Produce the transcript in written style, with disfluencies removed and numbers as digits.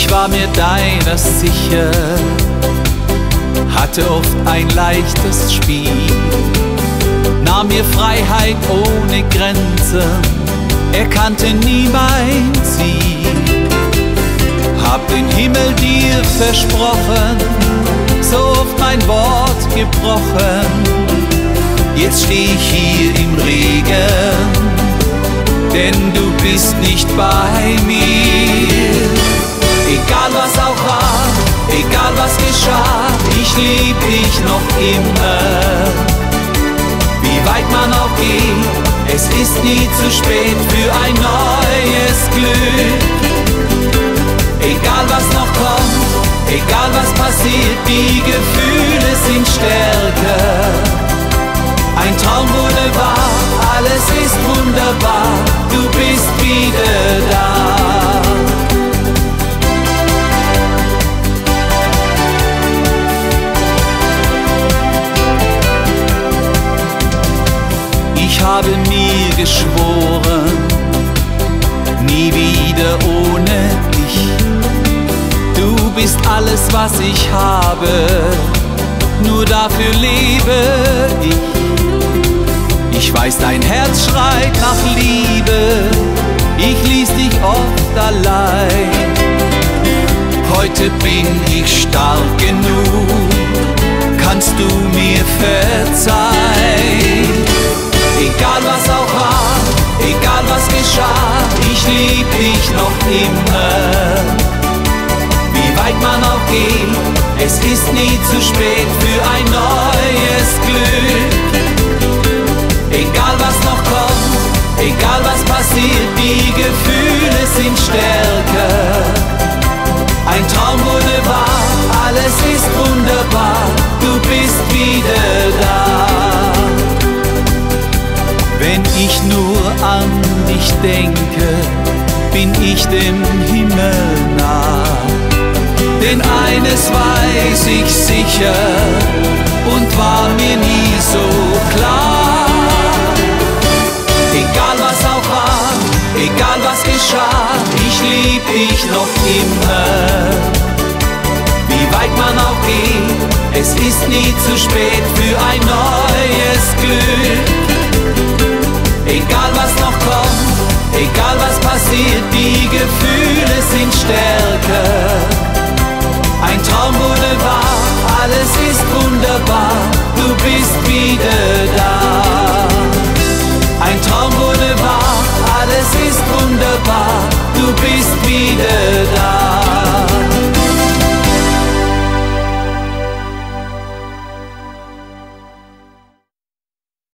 Ich war mir deiner sicher, hatte oft ein leichtes Spiel, nahm mir Freiheit ohne Grenzen, erkannte nie mein Ziel. Hab den Himmel dir versprochen, so oft mein Wort gebrochen. Jetzt steh ich hier im Regen, denn du bist nicht bei mir. Egal was auch war, egal was geschah, ich lieb dich noch immer. Wie weit man auch geht, es ist nie zu spät für ein neues Glück. Egal was noch kommt, egal was passiert, die Gefühle sind stärker. Ein Traum wurde wahr, alles ist wunderbar, du bist wieder da. Ich habe mir geschworen, nie wieder ohne dich. Du bist alles, was ich habe, nur dafür lebe ich. Ich weiß, dein Herz schreit nach Liebe, ich ließ dich oft allein. Heute bin ich stark genug, kannst du mir verzeihen. Egal was auch war, egal was geschah, ich lieb dich noch immer. Wie weit man auch geht, es ist nie zu spät für ein neues Glück. Egal was noch kommt, egal was passiert, die Gefühle sind stärker. Ein Traum wurde wahr, alles ist wunderbar, du bist wieder da. Wenn ich nur an dich denke, bin ich dem Himmel nah. Denn eines weiß ich sicher und war mir nie so klar. Egal was auch war, egal was geschah, ich lieb dich noch immer. Wie weit man auch geht, es ist nie zu spät für ein neues Glück. Egal was noch kommt, egal was passiert, die Gefühle sind stärker. Ein Traum wurde wahr, alles ist wunderbar, du bist wieder da. Ein Traum wurde wahr, alles ist wunderbar, du bist wieder